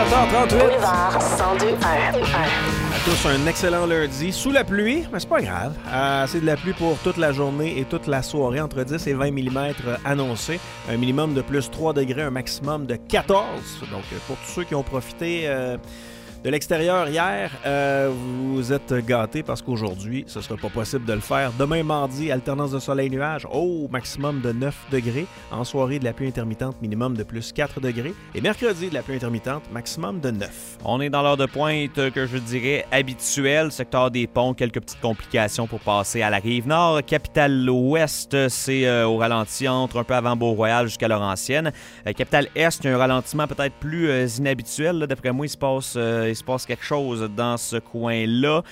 7h38. Boulevard 102.1. À tous un excellent lundi. Sous la pluie, mais c'est pas grave. C'est de la pluie pour toute la journée et toute la soirée, entre 10 et 20 mm annoncés. Un minimum de plus 3 degrés, un maximum de 14. Donc, pour tous ceux qui ont profité de l'extérieur hier, vous êtes gâtés parce qu'aujourd'hui, ce ne sera pas possible de le faire. Demain, mardi, alternance de soleil-nuage, maximum de 9 degrés. En soirée, de la pluie intermittente, minimum de plus 4 degrés. Et mercredi, de la pluie intermittente, maximum de 9. On est dans l'heure de pointe que je dirais habituelle. Secteur des ponts, quelques petites complications pour passer à la Rive-Nord. Capitale-Ouest, c'est au ralenti entre un peu avant Beau-Royal jusqu'à Laurentienne. Capitale-Est, il y a un ralentissement peut-être plus inhabituel. Là. D'après moi, il se passe quelque chose dans ce coin-là.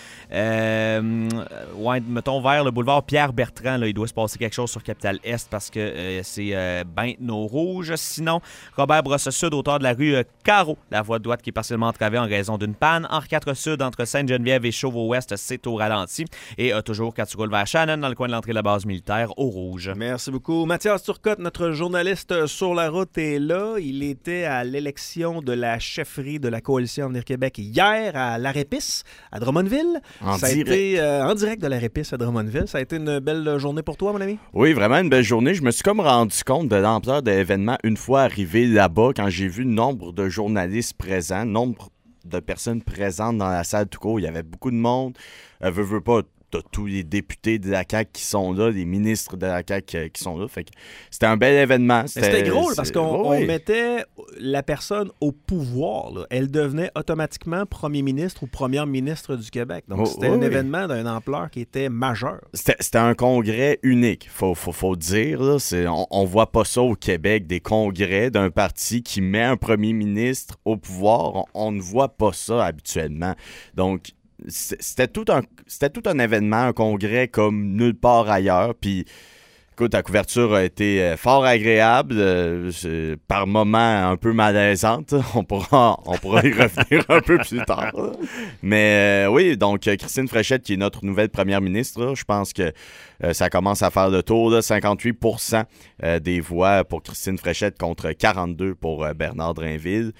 Mettons vers le boulevard Pierre-Bertrand, là, il doit se passer quelque chose sur Capitale-Est parce que c'est Beinteau rouge. Sinon, Robert Brosse-Sud, hauteur de la rue Carreau, la voie de droite qui est partiellement entravée en raison d'une panne. Henri IV Sud, entre Sainte-Geneviève et Chauveau-Ouest, c'est au ralenti. Et toujours quand tu roules vers Shannon, dans le coin de l'entrée de la base militaire, au rouge. Merci beaucoup. Mathias Turcotte, notre journaliste sur la route, est là. Il était à l'élection de la chefferie de la Coalition Avenir Québec hier à l'Arépice, à Drummondville. En direct de l'Arépice à Drummondville. Ça a été une belle journée pour toi, mon ami? Oui, vraiment une belle journée. Je me suis comme rendu compte de l'ampleur de l'événement une fois arrivé là-bas, quand j'ai vu le nombre de journalistes présents, nombre de personnes présentes dans la salle tout court. Il y avait beaucoup de monde. Veux pas, t'as tous les députés de la CAQ qui sont là, les ministres de la CAQ qui sont là. Fait que c'était un bel événement. C'était gros parce qu'on mettait la personne au pouvoir. Là. Elle devenait automatiquement premier ministre ou première ministre du Québec. Donc c'était un événement d'une ampleur qui était majeure. C'était un congrès unique, faut dire. Là. On voit pas ça au Québec, des congrès d'un parti qui met un premier ministre au pouvoir. On ne voit pas ça habituellement. Donc, c'était tout un événement, un congrès comme nulle part ailleurs. Puis, écoute, la couverture a été fort agréable, par moments un peu malaisante. On pourra y revenir un peu plus tard. Mais oui, donc Christine Fréchette, qui est notre nouvelle première ministre, là, je pense que ça commence à faire le tour. Là, 58% des voix pour Christine Fréchette contre 42% pour Bernard Drainville.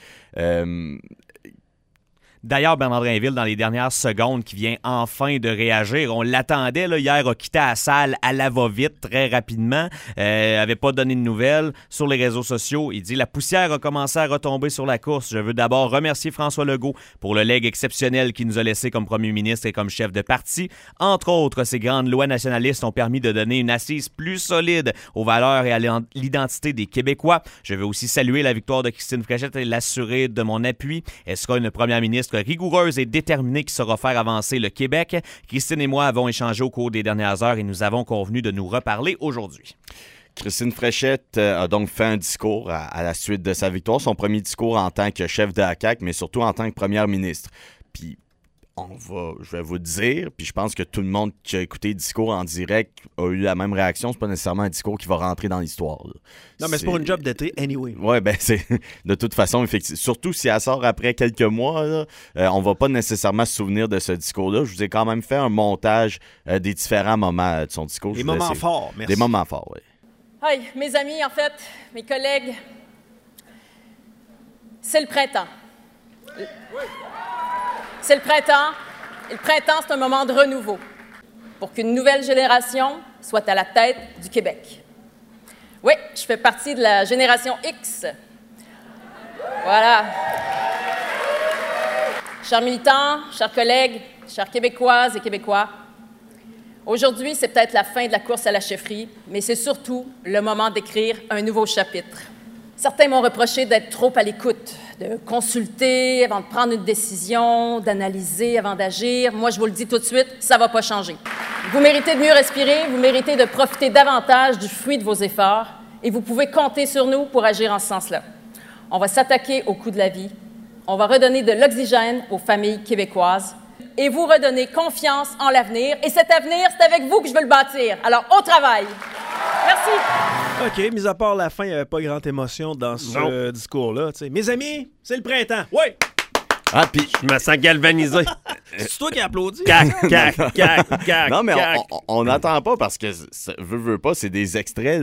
D'ailleurs, Bernard Drainville, dans les dernières secondes, qui vient enfin de réagir. On l'attendait, là, hier, a quitté la salle à la va-vite très rapidement. Avait pas donné de nouvelles sur les réseaux sociaux. Il dit « La poussière a commencé à retomber sur la course. Je veux d'abord remercier François Legault pour le legs exceptionnel qu'il nous a laissé comme premier ministre et comme chef de parti. Entre autres, ces grandes lois nationalistes ont permis de donner une assise plus solide aux valeurs et à l'identité des Québécois. Je veux aussi saluer la victoire de Christine Fréchette et l'assurer de mon appui. Elle sera une première ministre rigoureuse et déterminée qui saura faire avancer le Québec. Christine et moi avons échangé au cours des dernières heures et nous avons convenu de nous reparler aujourd'hui. » Christine Fréchette a donc fait un discours à la suite de sa victoire, son premier discours en tant que chef de la CAQ, mais surtout en tant que première ministre. Puis, je vais vous dire, puis je pense que tout le monde qui a écouté le discours en direct a eu la même réaction. C'est pas nécessairement un discours qui va rentrer dans l'histoire. Là. Non, mais c'est pour une job d'été, anyway. Oui, ben c'est de toute façon, effectivement. Surtout si elle sort après quelques mois, là, on va pas nécessairement se souvenir de ce discours-là. Je vous ai quand même fait un montage des différents moments de son discours. Des moments forts, merci. Des moments forts, oui. Hi, mes amis, en fait, mes collègues, c'est le printemps. C'est le printemps, et le printemps, c'est un moment de renouveau pour qu'une nouvelle génération soit à la tête du Québec. Oui, je fais partie de la génération X. Voilà. Chers militants, chers collègues, chères Québécoises et Québécois, aujourd'hui, c'est peut-être la fin de la course à la chefferie, mais c'est surtout le moment d'écrire un nouveau chapitre. Certains m'ont reproché d'être trop à l'écoute, de consulter avant de prendre une décision, d'analyser avant d'agir. Moi, je vous le dis tout de suite, ça ne va pas changer. Vous méritez de mieux respirer, vous méritez de profiter davantage du fruit de vos efforts et vous pouvez compter sur nous pour agir en ce sens-là. On va s'attaquer au coût de la vie, on va redonner de l'oxygène aux familles québécoises et vous redonner confiance en l'avenir. Et cet avenir, c'est avec vous que je veux le bâtir. Alors, au travail! Merci! OK, mis à part la fin, il n'y avait pas grande émotion dans ce discours-là. T'sais. Mes amis, c'est le printemps. Oui! Ah, puis je me sens galvanisé. C'est toi qui applaudis? Non, mais on n'entend pas parce que, veut pas, c'est des extraits, là.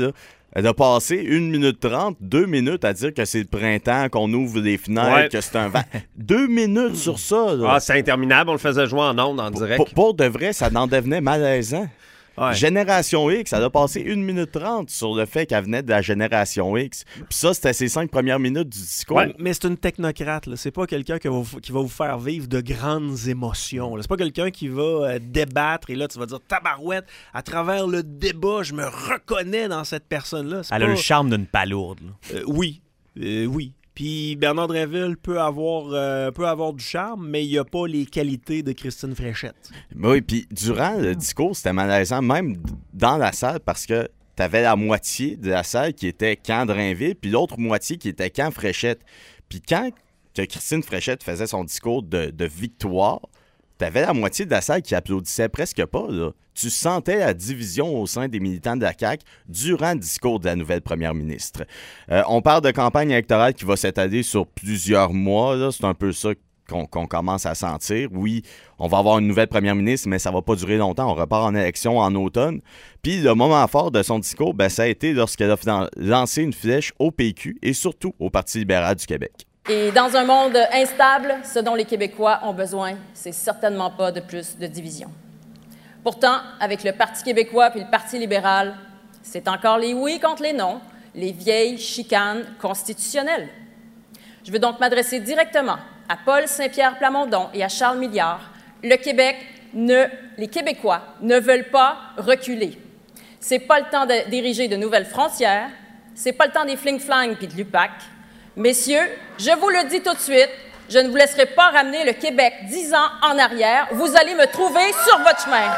Elle a passé 1 minute 30, 2 minutes à dire que c'est le printemps, qu'on ouvre les fenêtres, que c'est un vent. 2 minutes sur ça. Là. Ah, c'est interminable. On le faisait jouer en ondes, en direct. Pour de vrai, ça en devenait malaisant. Ouais. Génération X, elle a passé 1 minute 30 sur le fait qu'elle venait de la Génération X. Puis ça, c'était ses 5 premières minutes du discours. Ouais, mais c'est une technocrate. Là. C'est pas quelqu'un qui va vous faire vivre de grandes émotions. Là. C'est pas quelqu'un qui va débattre et là, tu vas dire tabarouette. À travers le débat, je me reconnais dans cette personne-là. Elle a le charme d'une palourde. Oui. Oui. Puis Bernard Drinville peut avoir du charme, mais il n'a pas les qualités de Christine Fréchette. Oui, puis durant le discours, c'était malaisant, même dans la salle, parce que tu avais la moitié de la salle qui était camp Drainville, puis l'autre moitié qui était camp Fréchette. Puis quand que Christine Fréchette faisait son discours de victoire, tu avais la moitié de la salle qui applaudissait presque pas, là. Tu sentais la division au sein des militants de la CAQ durant le discours de la nouvelle première ministre. On parle de campagne électorale qui va s'étaler sur plusieurs mois. Là. C'est un peu ça qu'on commence à sentir. Oui, on va avoir une nouvelle première ministre, mais ça va pas durer longtemps. On repart en élection en automne. Puis le moment fort de son discours, ça a été lorsqu'elle a lancé une flèche au PQ et surtout au Parti libéral du Québec. Et dans un monde instable, ce dont les Québécois ont besoin, c'est certainement pas de plus de division. Pourtant, avec le Parti québécois puis le Parti libéral, c'est encore les oui contre les non, les vieilles chicanes constitutionnelles. Je veux donc m'adresser directement à Paul Saint-Pierre Plamondon et à Charles Milliard. Les Québécois ne veulent pas reculer. C'est pas le temps d'ériger de nouvelles frontières, c'est pas le temps des fling-flang puis de l'UPAC. Messieurs, je vous le dis tout de suite, je ne vous laisserai pas ramener le Québec 10 ans en arrière. Vous allez me trouver sur votre chemin.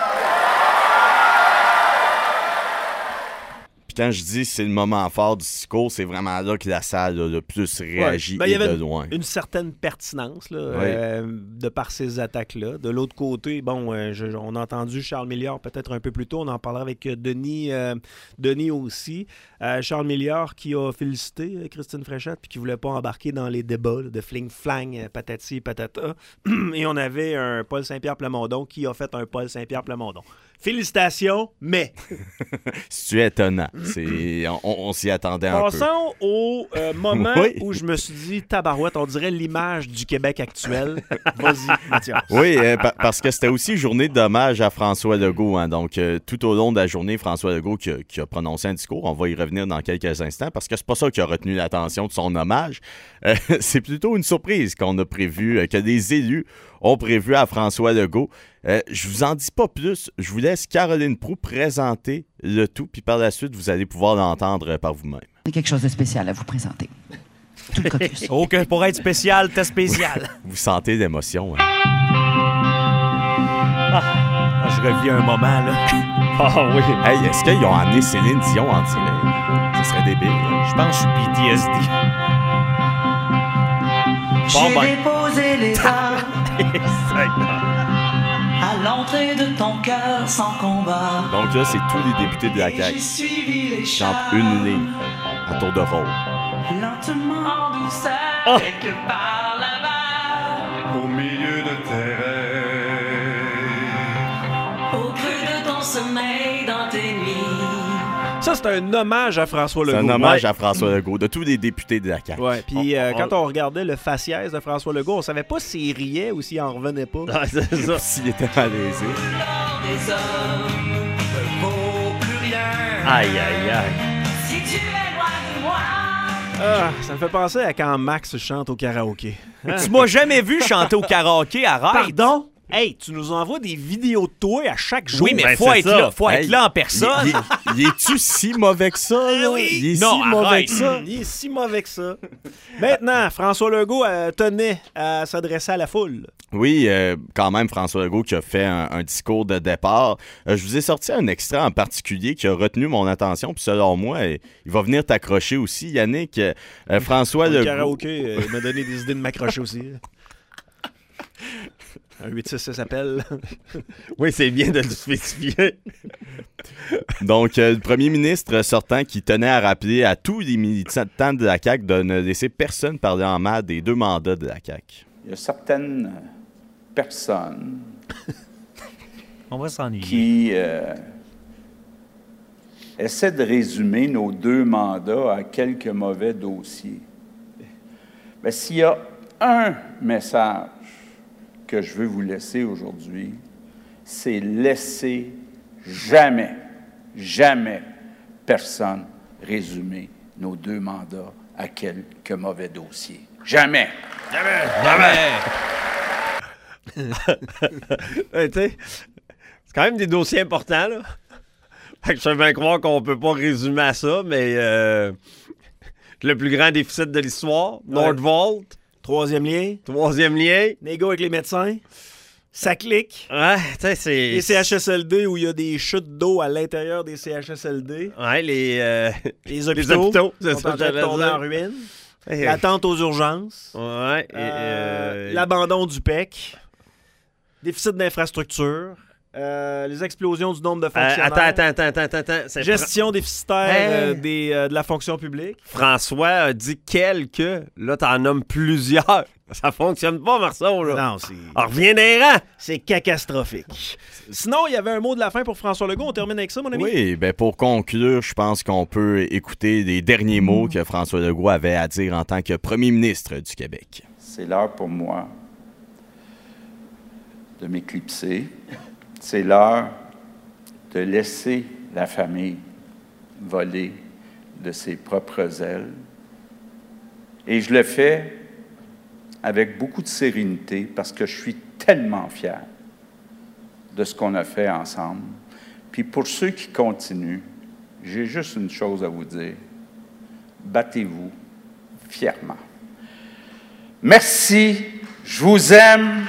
Puis quand je dis c'est le moment fort du discours, c'est vraiment là que la salle a le plus réagi il y et avait de loin. une certaine pertinence là, de par ces attaques-là. De l'autre côté, on a entendu Charles Milliard peut-être un peu plus tôt. On en parlera avec Denis aussi. Charles Milliard qui a félicité Christine Fréchette puis qui ne voulait pas embarquer dans les débats là, de fling-flang, patati patata. Et on avait un Paul Saint-Pierre Plamondon qui a fait un Paul Saint-Pierre Plamondon. Félicitations, mais... C'est étonnant. On s'y attendait un peu. Passons au moment où je me suis dit, tabarouette, on dirait l'image du Québec actuel. Vas-y, Mathias. Oui, parce que c'était aussi journée d'hommage à François Legault. Hein. Donc, tout au long de la journée, François Legault qui a prononcé un discours. On va y revenir dans quelques instants parce que c'est pas ça qui a retenu l'attention de son hommage. C'est plutôt une surprise qu'on a prévu, que des élus ont prévu à François Legault. Je vous en dis pas plus. Je vous laisse Caroline Proulx présenter le tout, puis par la suite, vous allez pouvoir l'entendre par vous-même. J'ai quelque chose de spécial à vous présenter. Tout le caucus. OK, pour être spécial, t'es spécial. Vous sentez l'émotion, hein? Je revis un moment, là. Ah oui. Hey, est-ce qu'ils ont amené Céline Dion en direct? Ça serait débile. Hein? Je pense que je suis PTSD. J'ai déposé les armes à l'entrée de ton cœur sans combat. Donc là, c'est tous les députés de la CAQ qui chantent une ligne à tour de rôle. Lentement en douceur, quelque part là-bas, au milieu de tes rêves, au creux de ton sommeil, dans tes nuits. Ça, c'est un hommage à François Legault. C'est un hommage à François Legault, de tous les députés de la CAQ. Ouais, puis quand on regardait le faciès de François Legault, on savait pas s'il riait ou s'il en revenait pas. Ah, c'est ça. S'il était malaisé. Des hommes ne vaut plus rien. Aïe, aïe, aïe. Si tu es loin de moi. Ah, ça me fait penser à quand Max chante au karaoké. Hein? Tu m'as jamais vu chanter au karaoké, arrête. Pardon? Hey, tu nous envoies des vidéos de toi à chaque jour. Oui, mais Ben, faut c'est être ça. là. Faut être là en personne. Il est-tu si mauvais que ça, là? oui. Il est Non, si mauvais arrête. que ça? Il est si mauvais que ça. Maintenant, François Legault tenait à s'adresser à la foule. Oui, quand même, François Legault qui a fait un discours de départ. Je vous ai sorti un extrait en particulier qui a retenu mon attention, puis selon moi, il va venir t'accrocher aussi, Yannick. François Le Legault... karaoké il m'a donné des idées de m'accrocher aussi. Un 8-6 s'appelle. Oui, c'est bien de le spécifier. Donc, le premier ministre sortant qui tenait à rappeler à tous les militants de la CAQ de ne laisser personne parler en mal des 2 mandats de la CAQ. Il y a certaines personnes On va s'ennuyer. qui essaie de résumer nos 2 mandats à quelques mauvais dossiers. Mais s'il y a un message que je veux vous laisser aujourd'hui, c'est laisser jamais, jamais personne résumer nos 2 mandats à quelques mauvais dossiers. Jamais! Ouais, tu sais, c'est quand même des dossiers importants, là. Fait que je fais bien croire qu'on peut pas résumer à ça, mais le plus grand déficit de l'histoire, Nordvolt, 3e lien, 3e lien. négo avec les médecins, ça clique. Ouais, tu sais, c'est... Les CHSLD où il y a des chutes d'eau à l'intérieur des CHSLD. Ouais, Les hôpitaux c'est sont ça en que train de j'allais tomber dire. en ruine. Hey, L'attente aux urgences. Ouais, L'abandon du PEC. Déficit d'infrastructure. Les explosions du nombre de fonctionnaires. Attends. C'est Gestion déficitaire de la fonction publique. François a dit quelques. Là, t'en nommes plusieurs. Ça fonctionne pas, Marceau, là. Non, c'est... On revient des rangs. C'est catastrophique. Sinon, il y avait un mot de la fin pour François Legault. On termine avec ça, mon ami? Oui, ben pour conclure, je pense qu'on peut écouter les derniers mots que François Legault avait à dire en tant que premier ministre du Québec. C'est l'heure pour moi de m'éclipser. C'est l'heure de laisser la famille voler de ses propres ailes. Et je le fais avec beaucoup de sérénité parce que je suis tellement fier de ce qu'on a fait ensemble. Puis pour ceux qui continuent, j'ai juste une chose à vous dire. Battez-vous fièrement. Merci, je vous aime.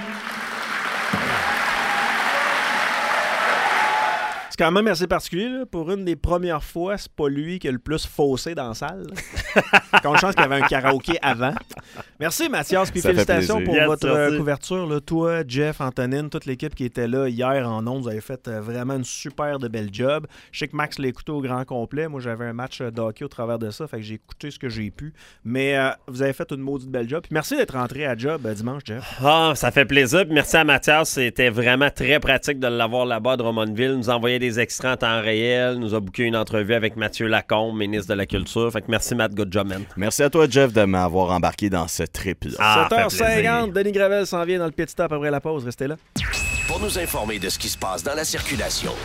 C'est quand même assez particulier. Là. Pour une des premières fois, c'est pas lui qui a le plus faussé dans la salle. Quand chance qu'il y avait un karaoké avant. Merci Mathias, puis Ça fait félicitations plaisir. pour Yes, votre merci. couverture. Là. Toi, Jeff, Antonine, toute l'équipe qui était là hier en ondes, vous avez fait vraiment une super de belle job. Je sais que Max l'a écouté au grand complet. Moi, j'avais un match de hockey au travers de ça, fait que j'ai écouté ce que j'ai pu. Mais vous avez fait une maudite belle job. Puis merci d'être rentré à job dimanche, Jeff. Ah, ça fait plaisir. Puis merci à Mathias. C'était vraiment très pratique de l'avoir là-bas à Drummondville. Nous envoyer des extraits en temps réel. Nous a booké une entrevue avec Mathieu Lacombe, ministre de la Culture. Fait que merci, Matt. Good job, man. Merci à toi, Jeff, de m'avoir embarqué dans ce trip-là. Ah, fait 7h50, Denis Gravel s'en vient dans le pit stop après la pause. Restez là. Pour nous informer de ce qui se passe dans la circulation,